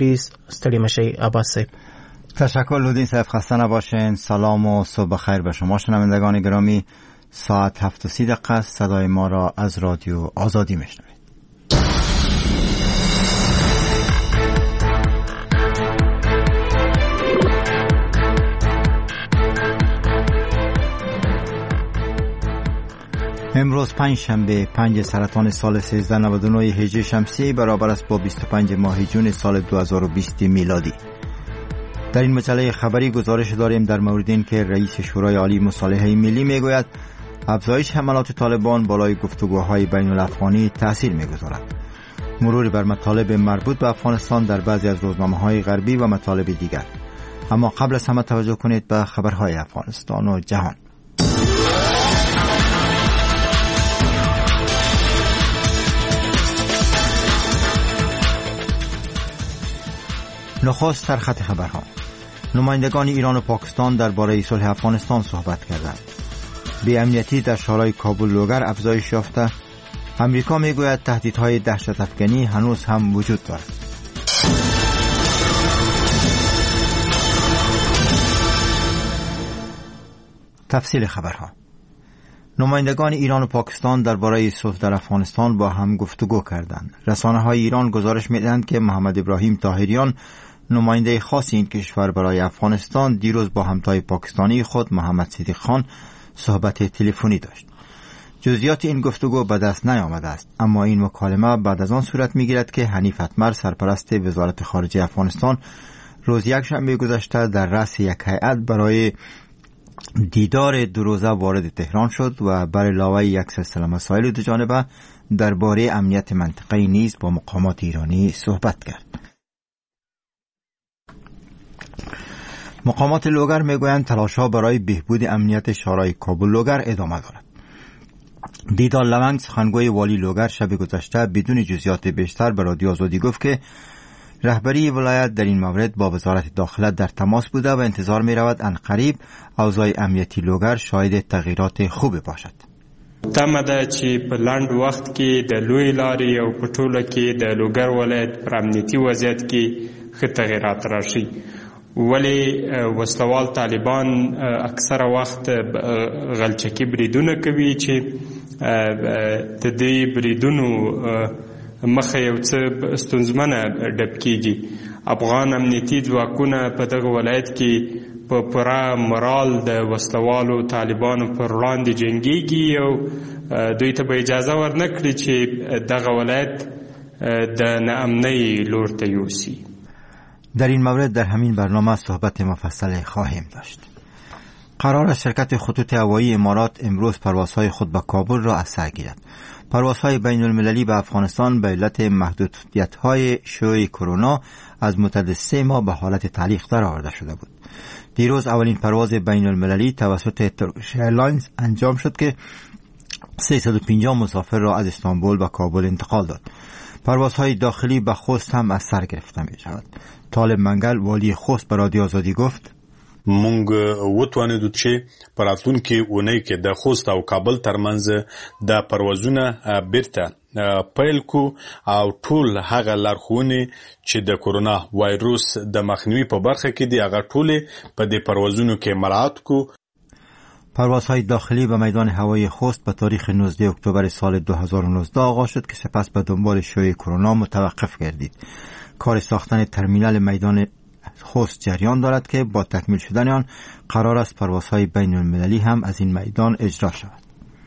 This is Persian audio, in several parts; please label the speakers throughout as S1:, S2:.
S1: تفلیس. ستړي مشي عباس صاحب.
S2: تشکر لودین صاحب، خسته نباشین. سلام و صبح خیر به شما شنوندگان گرامی. ساعت 7:30 صدای ما را از رادیو آزادی میشنوید. امروز پنجشنبه 5 سرطان سال 1399 هجری شمسی برابر است با 25 ماه جون سال 2020 میلادی. در این مجله خبری گزارش داریم در مورد این که رئیس شورای عالی مصالحه ملی میگوید افزایش حملات طالبان بالای گفتگوهای بین الافغانی تأثیر میگذارد. مرور بر مطالب مربوط به افغانستان در بعضی از روزنامه‌های غربی و مطالب دیگر. اما قبل از همه توجه کنید به خبرهای افغانستان و جهان. نخست در خط خبرها. نمایندگان ایران و پاکستان درباره صلح افغانستان صحبت کردند. بی‌امنیتی در شهرهای کابل لوگر افزایش یافته. امریکا میگوید تهدیدهای دهشت افکنی هنوز هم وجود دارد. تفصیل خبرها. نمایندگان ایران و پاکستان درباره صلح در افغانستان با هم گفتگو کردند. رسانه‌های ایران گزارش می‌دهند که محمد ابراهیم طاهریان، نماینده خاص این کشور برای افغانستان، دیروز با همتای پاکستانی خود محمد صدیق خان صحبت تلفنی داشت. جزئیات این گفتگو به دست نیامده است، اما این مکالمه بعد از آن صورت می‌گیرد که حنیف اتمر، سرپرست وزارت خارجه افغانستان، روز یکشنبه گذشته در رأس یک هیئت برای دیدار دو روزه وارد تهران شد و بر علاوه یک سلسله مسائل دو جانبه درباره امنیت منطقه‌ای نیز با مقامات ایرانی صحبت کرد. مقامات لوگر میگویند تلاش‌ها برای بهبود امنیت شهرهای کابل لوگر ادامه دارد. دیدار لونگ، سخنگوی والی لوگر، شب گذشته بدون جزئیات بیشتر به رادیو آزادی گفت که رهبری ولایت در این مورد با وزارت داخله در تماس بوده و انتظار می رود عنقریب اوضاع امنیتی لوگر شاهد تغییرات خوب باشد.
S3: تمه ده چې په لاند وخت کې د لوی لارې او په ټوله کې د لوګر ولایت پر امنیتي وضعیت کې ښه تغییرات راشي. ولی وسلوال طالبان اکثره وخت غلچکی بریدونه کوي چې د دې بریدونو مخه یو څه ستونزمنه ډب کیږي. افغان امنیتي ځواکونه په دغه ولایت کې په پوره مرال د وسلوالو طالبانو پر وړاندې جنګیږي او دوی ته به اجازه ورنکړي چې دغه ولایت د ناامنۍ لور ته یوسي.
S2: در این مورد در همین برنامه صحبت مفصل خواهیم داشت. قرار است شرکت خطوط هوایی امارات امروز پروازهای خود به کابل را از سر گیرد. پروازهای بین المللی به افغانستان به علت محدودیت‌های شیوع کرونا از مدت 3 ماه به حالت تعلیق درآورده شده بود. دیروز اولین پرواز بین المللی توسط ترکیش ایرلاینز انجام شد که 350 مسافر را از استانبول به کابل انتقال داد. پروازهای داخلی به خوست هم از سر گرفته می شود. طالب منگل، والی خوست، به رادیو آزادی گفت
S4: مونږ وتوانیدو چې په راتلونکي اونۍ کې د خوست او کابل ترمنځ د پروازونه بیرته پیل کو او ټول هغه لارښوونې چې د کرونا وایروس د مخنیوي په برخه کې دی هغه ټول په دې پروازونو کې مراعات کو.
S2: پروازهای داخلی به میدان هوایی خوست به تاریخ 19 اکتبر سال 2019 آغاز شد که سپس به دنبال شیوع کرونا متوقف گردید. کار ساختن ترمینال میدان خوست جریان دارد که با تکمیل شدن آن قرار است پروازهای بین المللی هم از این میدان اجرا شود.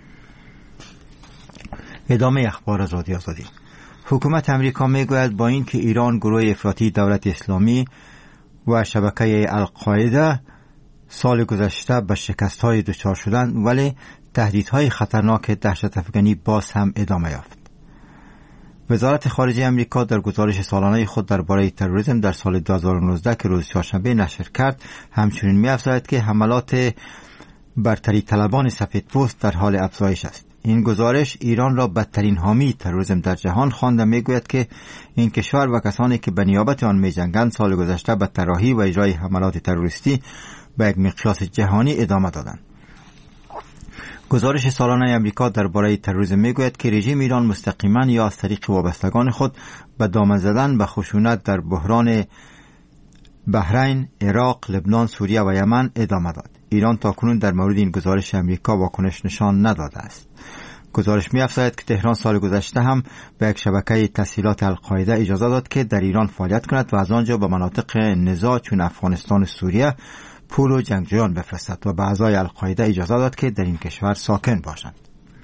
S2: ادامه اخبار از رادیو آزادی. حکومت امریکا میگوید با اینکه ایران، گروه افراطی دولت اسلامی و شبکه القاعده سال گذشته به شکست‌های دچار شدند، ولی تهدیدهای خطرناک دهشت افکنی باز هم ادامه یافت. وزارت خارجه امریکا در گزارش سالانه خود درباره تروریسم در سال 2019 که روز چهارشنبه نشر کرد همچنین می‌افزاید که حملات برتری طلبان سفیدپوست در حال افزایش است. این گزارش ایران را بدترین حامی تروریسم در جهان خواند و میگوید که این کشور و کسانی که به نیابت آن می‌جنگند سال گذشته به طراحی و اجرای حملات تروریستی به یک مقیاس جهانی ادامه دادند. گزارش سالانه امریکا درباره تروریسم میگوید که رژیم ایران مستقیما یا از طریق وابستگان خود به دامن زدن به خشونت در بحران بحرین، عراق، لبنان، سوریه و یمن ادامه داد. ایران تاکنون در مورد این گزارش امریکا واکنش نشان نداده است. گزارش می‌افزاید که تهران سال گذشته هم به یک شبکه تسهیلات القاعده اجازه داد که در ایران فعالیت کند و از آنجا به مناطق نزاع چون افغانستان و سوریه پول و جنگجویان بفرستد و به اعضای القاعده اجازه داد که در این کشور ساکن باشند.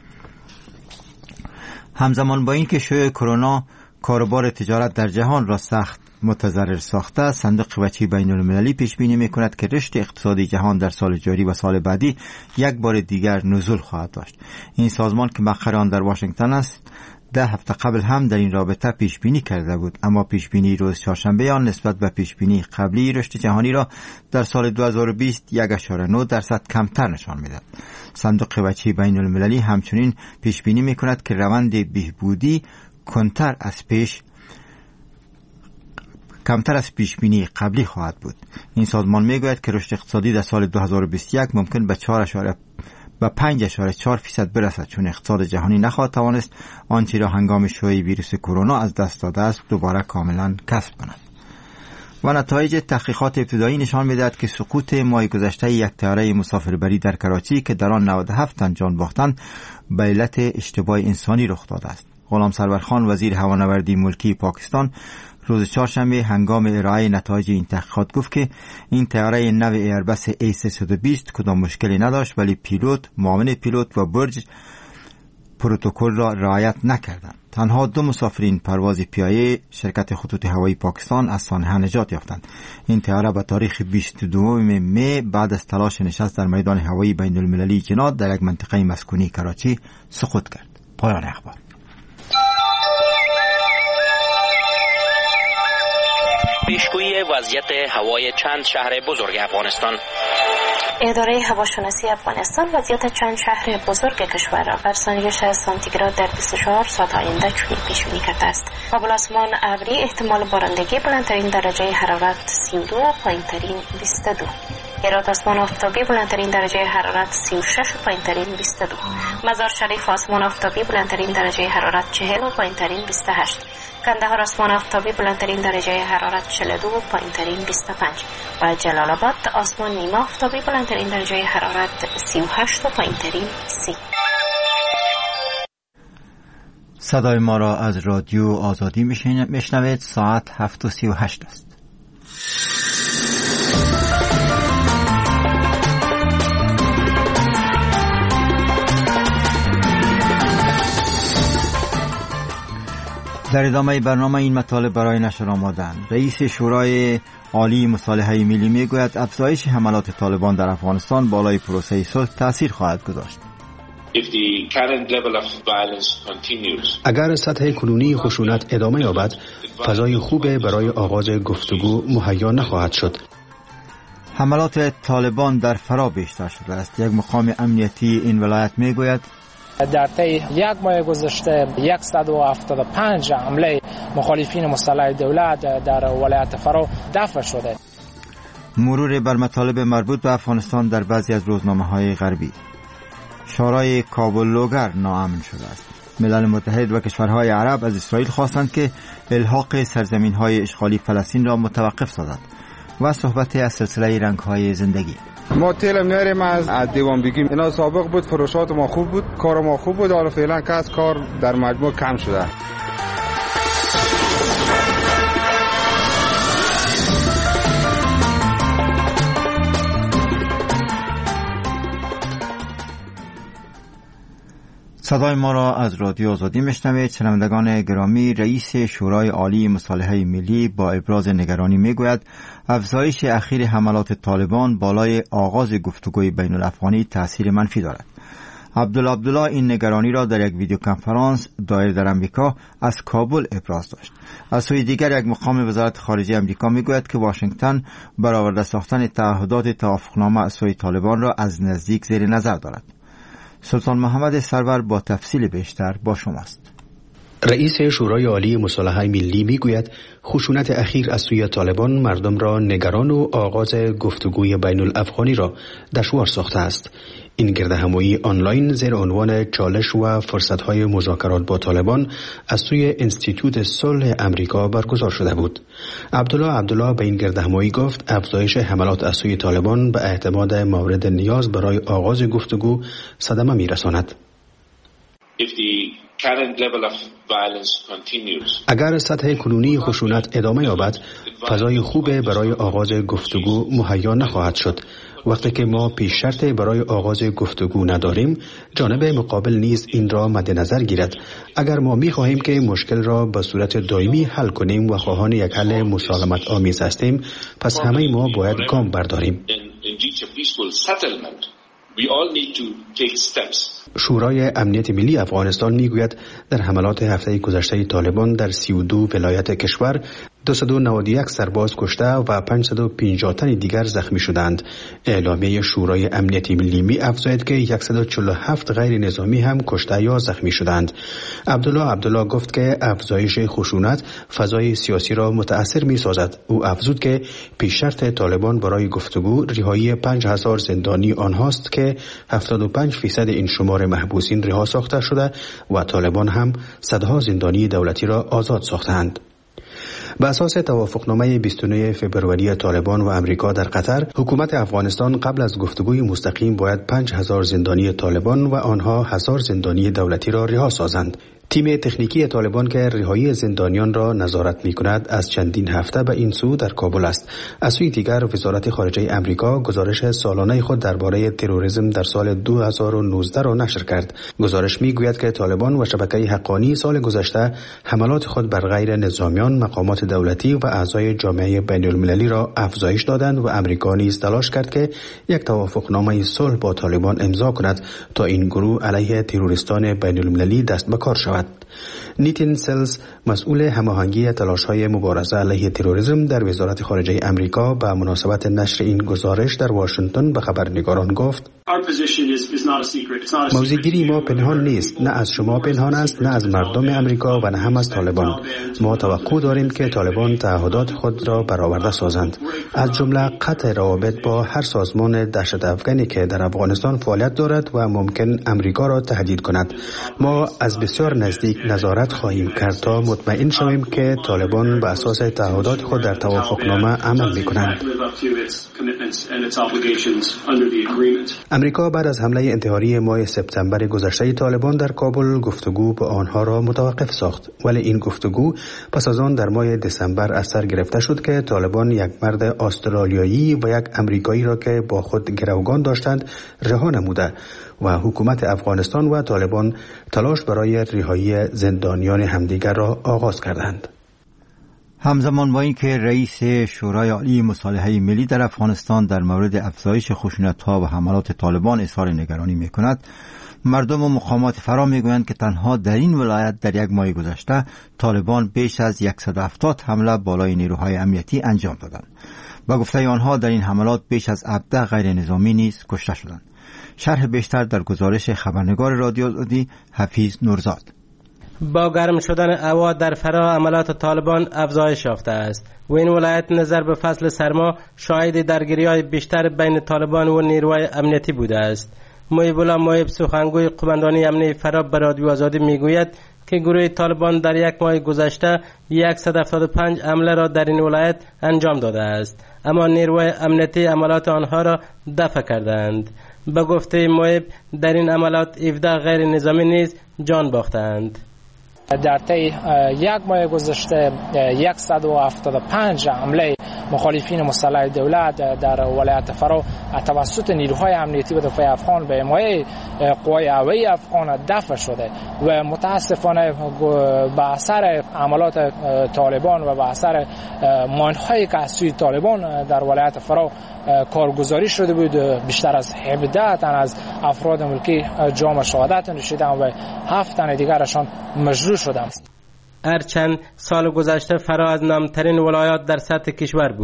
S2: همزمان با این که شیوع کرونا کاروبار تجارت در جهان را سخت متضرر ساخته، صندوق بچی بین المللی پیش بینی می‌کند که رشد اقتصادی جهان در سال جاری و سال بعدی یک بار دیگر نزول خواهد داشت. این سازمان که مقر آن در واشنگتن است 10 هفته قبل هم در این رابطه پیش بینی کرده بود، اما پیش بینی روز چهارشنبه آن نسبت به پیش بینی قبلی رشد جهانی را در سال 2020 1.9% کمتر نشان می‌دهد. صندوق بچی بین المللی همچنین پیش بینی می‌کند که روند بهبودی کمتر از پیش بینی قبلی خواهد بود. این سازمان میگوید که رشد اقتصادی در سال 2021 ممکن به 5.4% برسد، چون اقتصاد جهانی نخواهد توانست آنچه را هنگام شیوع ویروس کرونا از دست داده است دوباره کاملا کسب کند. و نتایج تحقیقات ابتدایی نشان می‌دهد که سقوط ماه گذشته یک طیاره مسافربری در کراچی که در آن 97 تن جان باختند به علت اشتباه انسانی رخ داده است. غلام سرورخان وزیر هوانوردی ملکی پاکستان روز چهارشنبه هنگام ارائه نتایج این تحقیقات گفت که این طیاره نو ایربس A320 کدام مشکلی نداشت، ولی پیلوت، معاون پیلوت و برج پروتکل را رعایت نکردند. تنها 2 مسافرین پرواز پیایی شرکت خطوط هوایی پاکستان از سانحه نجات یافتند. این طیاره به تاریخ 22 می بعد از تلاش نشست در میدان هوایی بین المللی جناد در یک منطقه مسکونی کراچی سقوط کرد. پایان اخبار.
S5: پیشگویی وضعیت هوای چند شهر بزرگ افغانستان.
S6: اداره هواشناسی افغانستان وضعیت چند شهر بزرگ کشور را بر سانیه سانتیگراد در 24 ساعت آینده چنین پیش بینی کرده است: کابل آسمان ابری، احتمال بارندگی، بلندترین درجه حرارت 32، پایینترین 22. هرات آسمان آفتابی، بلندترین درجه حرارت 36 و پایینترین 22. مزار شریف آسمان آفتابی، بلندترین درجه حرارت 40 و پایینترین 28. کندهار آسمان آفتابی، بلندترین درجه حرارت 42 و پایینترین 25. و جلال آباد آسمان نیمه آفتابی، بلندترین درجه حرارت 38 و پایینترین 30.
S2: صدای ما را از رادیو آزادی میشنوید. ساعت 7:38 است. در ادامه برنامه این مطالب برای نشر آمدند. رئیس شورای عالی مصالحه ملی میگوید افزایش حملات طالبان در افغانستان بالای پروسه صلح تأثیر خواهد گذاشت.
S7: اگر سطح کنونی خشونت ادامه یابد، فضای خوب برای آغاز گفتگو مهیا نخواهد شد.
S2: حملات طالبان در فرا بیشتر شده است. یک مقام امنیتی این ولایت میگوید
S8: در طی یک ماه گذشته 175 حمله مخالفین مسلح دولت در ولایت فرا دفع شده.
S2: مرور بر مطالب مربوط به افغانستان در بعضی از روزنامه‌های غربی. شورای کابل لوگر ناامن شده است. ملل متحد و کشورهای عرب از اسرائیل خواستند که الحاق سرزمین‌های اشغالی فلسطین را متوقف سازد. و صحبت از سلسله رنگ‌های زندگی.
S9: ما تیل میاریم از دیوان بگیم. اینا سابق بود، فروشات ما خوب بود، کار ما خوب بود، حالا فعلا که از کار در مجموع کم شده.
S2: صدای ما را از رادیو آزادی میشنوید. شنوندگان گرامی، رئیس شورای عالی مصالحه ملی با ابراز نگرانی میگوید افزایش اخیر حملات طالبان بالای آغاز گفتگوی بین الافغانی تأثیر منفی دارد. عبدالله این نگرانی را در یک ویدیو کنفرانس دایر در امریکا از کابل ابراز داشت. از سوی دیگر یک مقام وزارت خارجه امریکا میگوید که واشنگتن برآورده ساختن تعهدات توافقنامه از سوی طالبان را از نزدیک زیر نظر دارد. سلطان محمد سرور با تفصیل بیشتر با شماست.
S7: رئیس شورای عالی مصالحه ملی میگوید خشونت اخیر از سوی طالبان مردم را نگران و آغاز گفتگوی بین الافغانی را دشوار ساخته است. این گردهمایی آنلاین زیر عنوان چالش و فرصت‌های مذاکرات با طالبان از سوی انستیتوت صلح امریکا برگزار شده بود. عبدالله به این گردهمایی گفت افزایش حملات از سوی طالبان به اعتماد مورد نیاز برای آغاز گفتگو صدمه می‌رساند. اگر سطح کنونی خشونت ادامه یابد، فضای خوب برای آغاز گفتگو مهیا نخواهد شد. وقتی که ما پیش شرط برای آغاز گفتگو نداریم، جانب مقابل نیز این را مد نظر گیرد. اگر ما می خواهیم که مشکل را به صورت دائمی حل کنیم و خواهان یک حل مسالمت آمیز هستیم، پس همه ما باید گام برداریم. شورای امنیت ملی افغانستان میگوید در حملات هفته گذشته طالبان در 32 ولایت کشور 291 سرباز کشته و 550 تن دیگر زخمی شدند. اعلامیه شورای امنیت ملی می افزاید که 147 غیر نظامی هم کشته یا زخمی شدند. عبدالله گفت که افزایش خشونت فضای سیاسی را متاثر می سازد. او افزود که پیش شرط طالبان برای گفتگو رهایی 5000 زندانی آنهاست که 75% این شمار محبوسین رها ساخته شده و طالبان هم صدها زندانی دولتی را آزاد ساختند. به اساس توافقنامه 29 فوریه طالبان و امریکا در قطر، حکومت افغانستان قبل از گفتگوی مستقیم باید 5000 زندانی طالبان و آنها 1000 زندانی دولتی را رها سازند. تیم تکنیکی طالبان که رهایی زندانیان را نظارت می‌کند از چندین هفته به این سو در کابل است. از سوی دیگر وزارت خارجه امریکا گزارش سالانه خود درباره تروریسم در سال 2019 را نشر کرد. گزارش می‌گوید که طالبان و شبکه حقانی سال گذشته حملات خود بر غیر نظامیان، مقامات دولتی و اعضای جامعه بین‌المللی را افزایش دادند و امریکا نیز تلاش کرد که یک توافقنامه صلح با طالبان امضا کند تا این گروه علیه تروریستان بین‌المللی دست به کار شود. نیتین سلز، مسئول هماهنگی تلاش‌های مبارزه علیه تروریسم در وزارت خارجه امریکا، به مناسبت نشر این گزارش در واشنگتن به خبرنگاران گفت: موضع‌گیری ما پنهان نیست، نه از شما پنهان است، نه از مردم امریکا و نه هم از طالبان. ما توقع داریم که طالبان تعهدات خود را برآورده سازند، از جمله قطع روابط با هر سازمان دهشت افغانی که در افغانستان فعالیت دارد و ممکن امریکا را تهدید کند. ما از بسیار نزدیک نظارت خواهیم کرد تا مطمئن شویم که طالبان به اساس تعهدات خود در توافقنامه عمل می‌کنند. امریکا بعد از حمله انتحاری ماه سپتامبر گذشته طالبان در کابل گفتگو با آنها را متوقف ساخت، ولی این گفتگو پس از آن در ماه دسامبر از سر گرفته شد که طالبان یک مرد استرالیایی و یک امریکایی را که با خود گروگان داشتند رها نموده و حکومت افغانستان و طالبان تلاش برای رهایی زندانیان همدیگر را آغاز کردند.
S2: همزمان با این که رئیس شورای عالی مصالحه ملی در افغانستان در مورد افزایش خشونت‌ها و حملات طالبان اظهار نگرانی می‌کند، مردم و مقامات فرا می‌گویند که تنها در این ولایت در یک ماه گذشته طالبان بیش از 170 حمله بالای نیروهای امنیتی انجام دادند. با گفته آنها در این حملات بیش از 17 غیر نظامی نیز کشته شدند. شرح بیشتر در گزارش خبرنگار رادیو آزادی حفیظ نورزاد.
S10: با گرم شدن هوا در فرا عملات طالبان افزایش یافته است و این ولایت نظر به فصل سرما شاهد درگیری‌های بیشتر بین طالبان و نیروهای امنیتی بوده است. محیب الله محیب، سخنگوی قماندانی امنیتی فرا به رادیو آزادی میگوید که گروه طالبان در یک ماه گذشته 175 حمله را در این ولایت انجام داده است، اما نیروهای امنیتی عملات آنها را دفع کردند. به گفته محیب در این عملات 17 غیر نظامی نیز جان باختند.
S8: در طی یک ماه گذشته 175 حمله مخالفین مسلح دولت در ولایت فرا توسط نیروهای امنیتی و دفاع افغان به حمایت قوای هوایی افغان دفع شده و متاسفانه به اثر عملات طالبان و به اثر ماین‌هایی که از سوی طالبان در ولایت فرا کارگزاری شده بود، بیشتر از 17 تن از افراد ملکی جام شهادت نوشیدند و 7 تن دیگرشان مجروح شدند.
S10: هرچند سال گذشته فرا از نامترین ولایات در سطح کشور بود،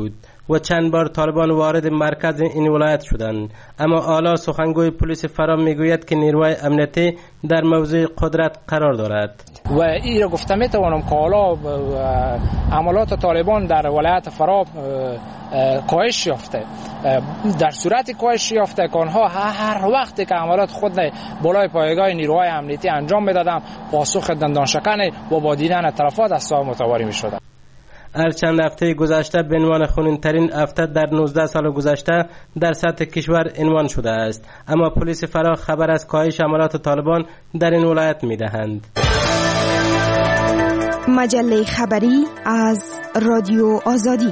S10: و چند بار طالبان وارد مرکز این ولایت شدند. اما آلا سخنگوی پلیس فرا میگوید که نیروهای امنیتی در موضع قدرت قرار دارد
S8: و این را گفته میتوانم که حالا عملات طالبان در ولایت فرا کاهش یافته. در صورت کاهش یافته که آنها هر وقتی که عملات خود بالای پایگاه نیروهای امنیتی انجام میدادند پاسخ دندانشکن و با دیدن تلفات از صاحب متواری میشدند.
S10: هر چند هفته گذشته به عنوان خونین‌ترین هفته در 19 سال گذشته در سطح کشور عنوان شده است، اما پلیس فرا خبر از کاهش عملات طالبان در این ولایت میدهند.
S11: مجله خبری از رادیو آزادی.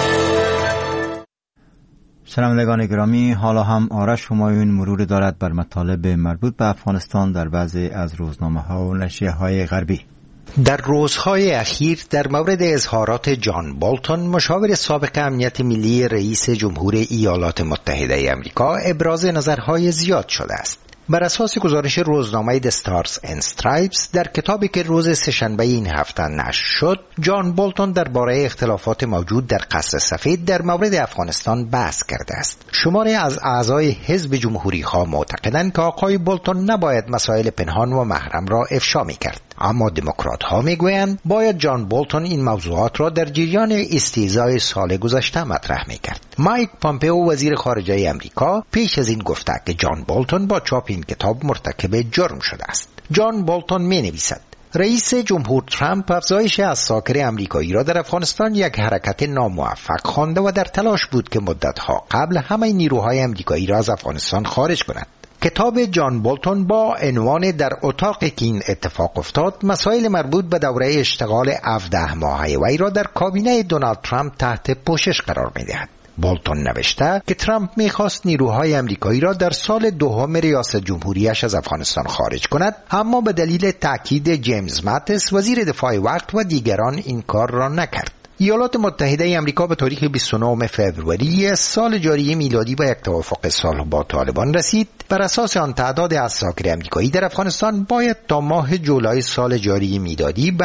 S2: شنوندگان گرامی، حالا هم آرش همایون مرور دارد بر مطالب مربوط به افغانستان در بعضی از روزنامه‌ها و نشریه‌های غربی.
S12: در روزهای اخیر در مورد اظهارات جان بولتون، مشاور سابق امنیت ملی رئیس جمهور ایالات متحده آمریکا، ابراز نظرهای زیاد شده است. بر اساس گزارش روزنامه The Stars and Stripes در کتابی که روز سه‌شنبه این هفته نشر شد، جان بولتون درباره اختلافات موجود در قصر سفید در مورد افغانستان بحث کرده است. شماری از اعضای حزب جمهوری‌خواه معتقدند که آقای بولتون نباید مسائل پنهان و محرم را افشا می‌کرد، اما دموکرات‌ها می‌گویند باید جان بولتون این موضوعات را در جریان استهزای سال گذشته مطرح می‌کرد. مایک پامپئو وزیر خارجه آمریکا پیش از این گفته که جان بولتون با چاپ این کتاب مرتکب جرم شده است. جان بولتون می‌نویسد: رئیس جمهور ترامپ افزایش عساکر آمریکایی را در افغانستان یک حرکت ناموفق خوانده و در تلاش بود که مدت‌ها قبل همه نیروهای آمریکایی را از افغانستان خارج کند. کتاب جان بولتون با عنوان در اتاقی که این اتفاق افتاد، مسائل مربوط به دوره اشتغال 17 ماهه وی را در کابینه دونالد ترامپ تحت پوشش قرار می‌دهد. بولتون نوشته که ترامپ می‌خواست نیروهای آمریکایی را در سال دوم ریاست جمهوریش از افغانستان خارج کند، اما به دلیل تاکید جیمز ماتیس وزیر دفاع وقت و دیگران این کار را نکرد. ایالات متحده آمریکا به تاریخ 29 فوریه سال جاری میلادی به یک توافق صلح با طالبان رسید. بر اساس آن تعداد عساکر آمریکایی در افغانستان باید تا ماه جولای سال جاری میلادی به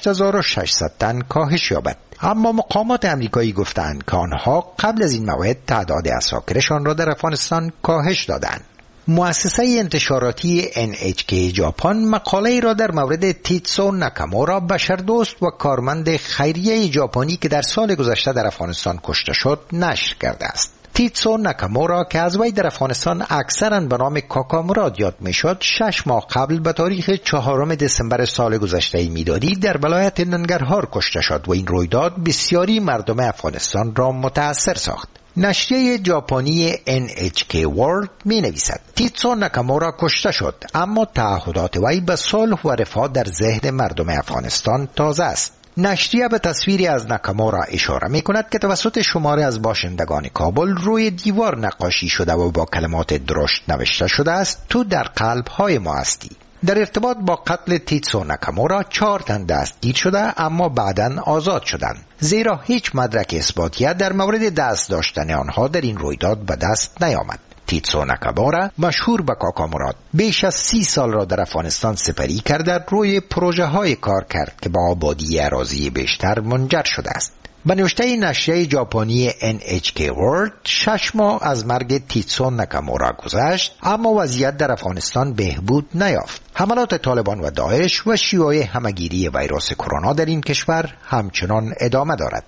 S12: 8600 تن کاهش یابد. اما مقامات آمریکایی گفتند که آنها قبل از این موعد تعداد عساکرشان را در افغانستان کاهش دادند. مؤسسه انتشاراتی NHK ژاپن مقاله را در مورد تیتسو ناکامورا، بشردوست و کارمند خیریه ژاپنی که در سال گذشته در افغانستان کشته شد، نشر کرده است. تیتسو ناکامورا که از وی در افغانستان اکثرا به نام کاکاموراد یاد میشد، 6 ماه قبل به تاریخ 4 دسامبر سال گذشته میلادی در ولایت ننگرهار کشته شد و این رویداد بسیاری مردم افغانستان را متاثر ساخت. نشریه ژاپنی NHK World می نویسد: تیتسو ناکامورا کشته شد، اما تعهدات وی به صلح و رفاه در ذهن مردم افغانستان تازه است. نشریه به تصویری از ناکامورا اشاره می کند که توسط شماری از باشندگان کابل روی دیوار نقاشی شده و با کلمات درشت نوشته شده است: تو در قلب های ما هستی. در ارتباط با قتل تیتسو ناکامورا 4 تن دستگیر شده، اما بعداً آزاد شدند، زیرا هیچ مدرک اثباتی در مورد دست داشتن آنها در این رویداد به دست نیامد. تیتسو ناکامورا، مشهور به کاکاموراد، بیش از 30 سال را در افغانستان سپری کرده، روی پروژه های کار کرد که به آبادی اراضی بیشتر منجر شده است. به نوشته نشریه ژاپنی NHK World، 6 ماه از مرگ تیتسو ناکامورا گذشت، اما وضعیت در افغانستان بهبود نیافت. حملات طالبان و داعش و شیوع همهگیری ویروس کرونا در این کشور همچنان ادامه دارد.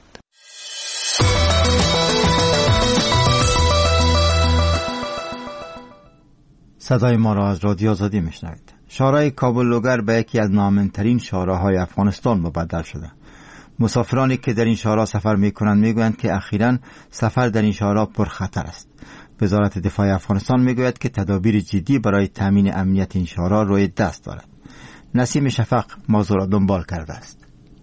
S2: صدای ما را از رادیو آزادی میشنوید. شهرهای کابل لوگر به یکی از نامن‌ترین شهرهای افغانستان مبدل شده. مسافرانی که در این شهرها سفر می‌کنند می‌گویند که اخیراً سفر در این شهرها پرخطر است. وزارت دفاع افغانستان می‌گوید که تدابیر جدی برای تامین امنیت این شهرها روی دست دارد. نسیم شفق موضوع را دنبال کرده است.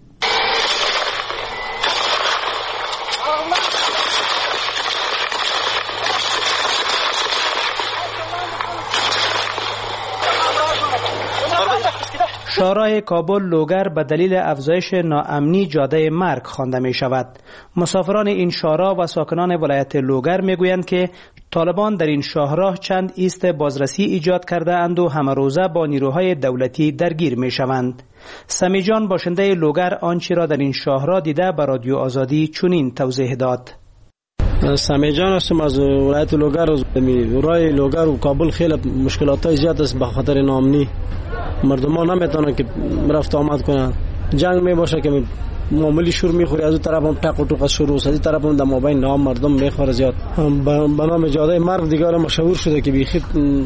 S13: شهرهای کابل لوگر به دلیل افزایش ناامنی جاده مرگ خوانده می شود. مسافران این شهرها و ساکنان ولایت لوگر می گویند که طالبان در این شهرها چند ایست بازرسی ایجاد کرده اند و همه روزه با نیروهای دولتی درگیر می شوند. سمیجان باشنده لوگر آنچه را در این شهرها دیده به رادیو آزادی چنین توضیح داد:
S14: سمیجان هستم از ولایت لوگر. راه لوگر و کابل خیلی مشکلات زیاد است به خاطر ناامنی. مردمان نمیتونن که رفت آمد کنن. جنگ می باشه که معامله شور میخوری، از اون طرف هم تق و توق شروع است، از این طرف هم در مابین نام مردم میخوره زیاد. به نام جاده مرگ دیگر مشهور شده که بیخی.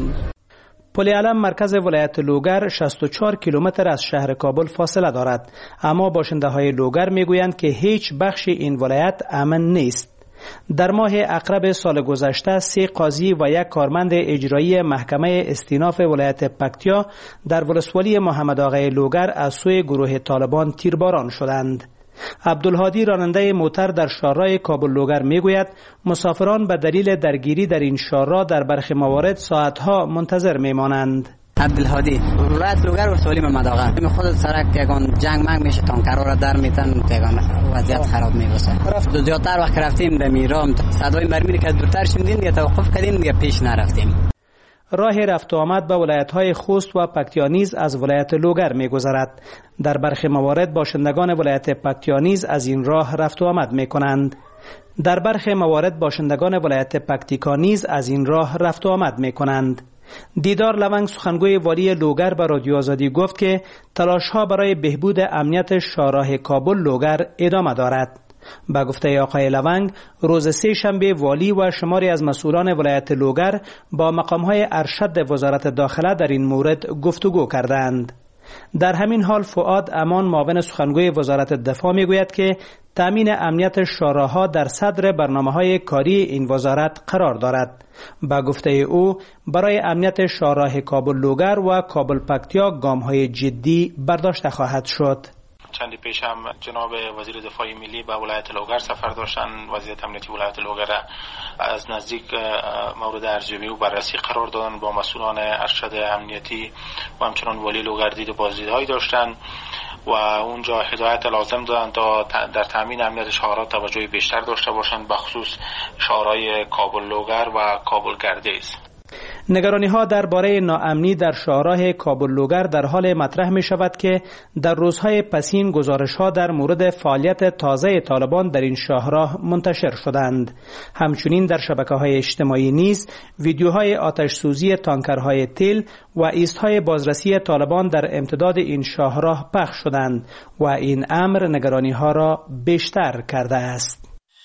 S13: پل علم مرکز ولایت لوگر 64 کیلومتر از شهر کابل فاصله دارد، اما باشنده های لوگر میگویند که هیچ بخش این ولایت امن نیست. در ماه اقرب سال گذشته 3 قاضی و 1 کارمند اجرایی محکمه استیناف ولایت پکتیا در ولسوالی محمد آقای لوگر از سوی گروه طالبان تیرباران شدند. عبدالهادی راننده موتر در شارراه کابل لوگر میگوید مسافران به دلیل درگیری در این شارراه در برخی موارد ساعتها منتظر میمانند.
S15: عبدالهادی ولایت لوگر و سوالی محمد آقا می خود سرک یگان جنگ منگ میشه تانکرها را در میتن یگان وضعیت خراب میبسه. زیادتر وقت رفتیم به میرام صدای برمیره که دورتر شدیم دیگه توقف کردیم دیگه پیش نرفتیم.
S13: راه رفت و آمد به ولایت‌های خوست و پکتیا نیز از ولایت لوگر می‌گذرد. در برخی موارد باشندگان ولایت پکتیا نیز از این راه رفت و آمد می‌کنند. در برخی موارد باشندگان ولایت پکتیکا نیز از این راه رفت و آمد می‌کنند. دیدار لونگ سخنگوی والی لوگر به رادیو آزادی گفت که تلاش‌ها برای بهبود امنیت شاهراه کابل لوگر ادامه دارد. با گفته آقای لونگ روز 3 شنبه والی و شماری از مسئولان ولایت لوگر با مقام‌های ارشد وزارت داخله در این مورد گفتگو کردند. در همین حال فؤاد امان معاون سخنگوی وزارت دفاع میگوید که تامین امنیت شاهراه‌ها در صدر برنامه‌های کاری این وزارت قرار دارد. با گفته او برای امنیت شاهراه کابل لوگر و کابل پکتیا گام‌های جدی برداشته خواهد شد.
S16: چندی پیش هم جناب وزیر دفاع ملی به ولایت لوگر سفر داشتن. وضعیت امنیتی ولایت لوگر از نزدیک مورد ارزیابی و بررسی قرار دادن. با مسئولان ارشد امنیتی و همچنان والی لوگر دید و بازدیدهایی داشتن و اونجا هدایت لازم دادن تا در تامین امنیت شهرها توجه بیشتر داشته باشند، به خصوص شهرهای کابل لوگر و کابل گردیز.
S13: نگرانی‌ها درباره ناامنی در شاهراه کابل لوگر در حال مطرح می شود که در روزهای پسین گزارش‌ها در مورد فعالیت تازه طالبان در این شاهراه منتشر شدند. همچنین در شبکه‌های اجتماعی نیز ویدیوهای آتش سوزی تانکرهای تیل و ایست‌های بازرسی طالبان در امتداد این شاهراه پخش شدند و این امر نگرانی‌ها را بیشتر کرده است.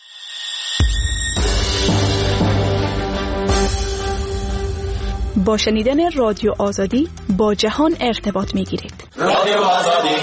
S17: با شنیدن رادیو آزادی با جهان ارتباط می‌گیرید.
S2: رادیو آزادی.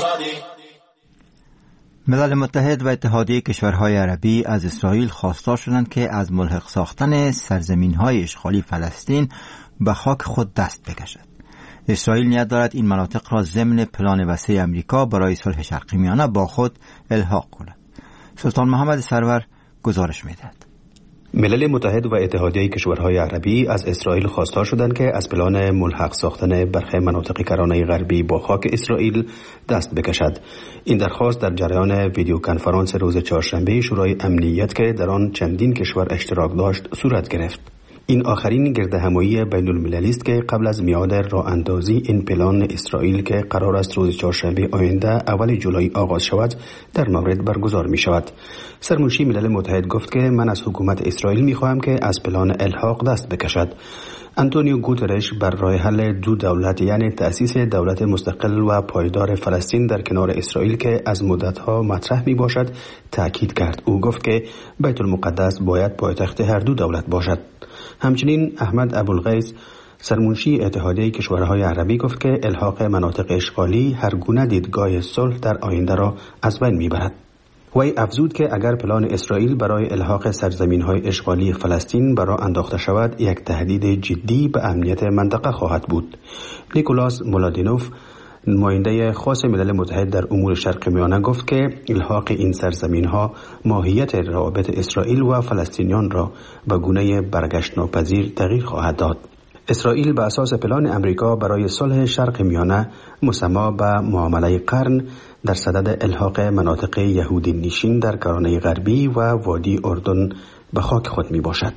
S2: ملل متحد و اتحادیه کشورهای عربی از اسرائیل خواستار شدند که از ملحق ساختن سرزمین‌های اشغالی فلسطین به خاک خود دست بکشد. اسرائیل نیت دارد این مناطق را ضمن پلان وسیع امریکا برای صلح شرقی میانه با خود الحاق کند. سلطان محمد سرور گزارش می‌دهد.
S7: ملل متحد و اتحادیه کشورهای عربی از اسرائیل خواستار شدند که از پلان ملحق ساختن برخی مناطق کرانه غربی با خاک اسرائیل دست بکشد. این درخواست در جریان ویدیو کنفرانس روز چهارشنبه شورای امنیت که در آن چندین کشور اشتراک داشت صورت گرفت. این آخرین گردهمایی بین المللی است که قبل از میعاد راه اندازی این پلان اسرائیل که قرار است روز چهارشنبه آینده اول جولای آغاز شود در مورد برگزار می شود. سرمنشی ملل متحد گفت که من از حکومت اسرائیل می خواهم که از پلان الحاق دست بکشد. آنتونیو گوترش بر راه حل دو دولت یعنی تأسیس دولت مستقل و پایدار فلسطین در کنار اسرائیل که از مدتها مطرح می باشد تأکید کرد. او گفت که بیت المقدس باید پایتخت هر دو دولت باشد. همچنین احمد ابوالغیث سرمنشی اتحادیه کشورهای عربی گفت که الحاق مناطق اشغالی هر گونه دیدگاه صلح در آینده را از بین میبرد. وی افزود که اگر پلان اسرائیل برای الحاق سرزمین‌های اشغالی فلسطین برای انداخته شود یک تهدید جدی به امنیت منطقه خواهد بود. نیکولاس مولادینوف نماینده خاص ملل متحد در امور شرق میانه گفت که الحاق این سرزمین‌ها ماهیت روابط اسرائیل و فلسطینیان را به گونه برگشت ناپذیر تغییر خواهد داد. اسرائیل به اساس پلان امریکا برای صلح شرق میانه مسما به معامله قرن در صدد الحاق مناطق یهودی نشین در کرانه غربی و وادی اردن به خاک خود می باشد.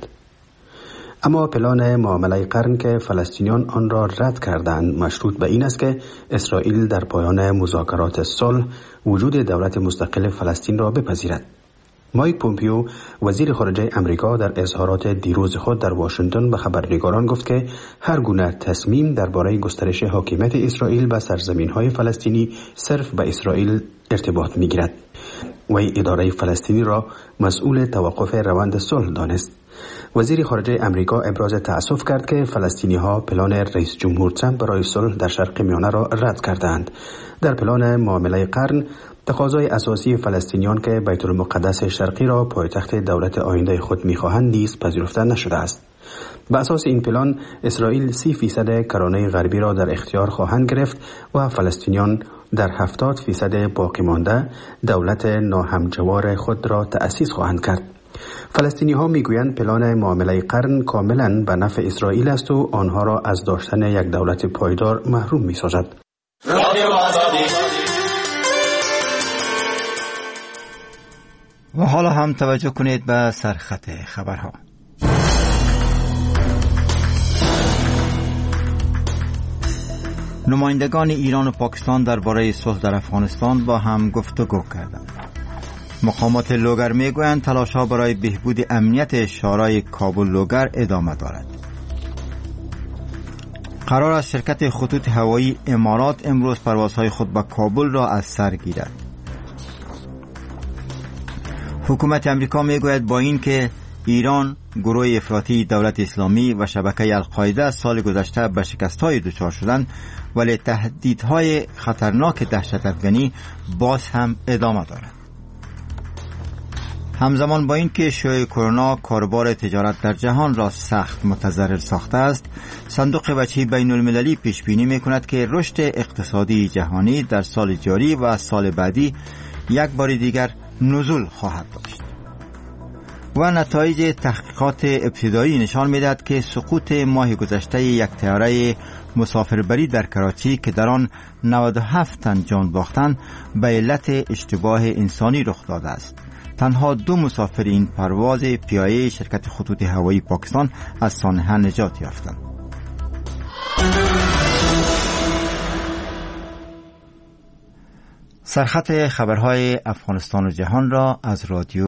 S7: اما پلان معامله قرن که فلسطینیان آن را رد کردند مشروط به این است که اسرائیل در پایان مذاکرات صلح وجود دولت مستقل فلسطین را بپذیرد. مایک پومپیو وزیر خارجه امریکا در اظهارات دیروز خود در واشنگتن به خبرنگاران گفت که هر گونه تصمیم درباره گسترش حاکمیت اسرائیل به سرزمین‌های فلسطینی صرف به اسرائیل ارتباط می‌گیرد. وی اداره فلسطینی را مسئول توقف روند صلح دانست. وزیر خارجه امریکا ابراز تأسف کرد که فلسطینی‌ها پلان رئیس جمهور ترامپ برای صلح در شرق میانه را رد کردند. در پلان معامله قرن تقاضای اساسی فلسطینیان که بیت المقدس شرقی را پایتخت دولت آینده خود می‌خواهند نیز پذیرفته نشده است. به اساس این پلان اسرائیل 30% کرانه غربی را در اختیار خواهند گرفت و فلسطینیان در 70% باقی مانده دولت ناهمجوار خود را تأسیس خواهند کرد. فلسطینی ها میگویند پلان معامله قرن کاملا به نفع اسرائیل است و آنها را از داشتن یک دولت پایدار محروم می‌سازد.
S2: و حالا هم توجه کنید به سرخط خبرها. نمایندگان ایران و پاکستان درباره صلح در افغانستان با هم گفتگو کردند. مقامات لوگر میگویند تلاش‌ها برای بهبود امنیت شورای کابل لوگر ادامه دارد. قرار است شرکت خطوط هوایی امارات امروز پروازهای خود به کابل را از سر گیرد. حکومت امریکا میگوید با این که ایران، گروه افراطی دولت اسلامی و شبکه القاعده سال گذشته به شکست‌های دچار شدند، ولی تهدیدهای خطرناک دهشت افغانی باز هم ادامه دارد. همزمان با این که شیوع کرونا کاروبار تجارت در جهان را سخت متضرر ساخته است، صندوق بچه بین المللی پیش بینی می‌کند که رشد اقتصادی جهانی در سال جاری و سال بعدی یک بار دیگر نزول خواهد داشت. و نتایج تحقیقات ابتدایی نشان می‌دهد که سقوط ماه گذشته یک طیاره مسافربری در کراچی که در آن 97 تن جان باختند به علت اشتباه انسانی رخ داده است. تنها 2 مسافر این پرواز پیایی شرکت خطوط هوایی پاکستان از سانحه نجات یافتند. سرخط خبرهای افغانستان و جهان را از رادیو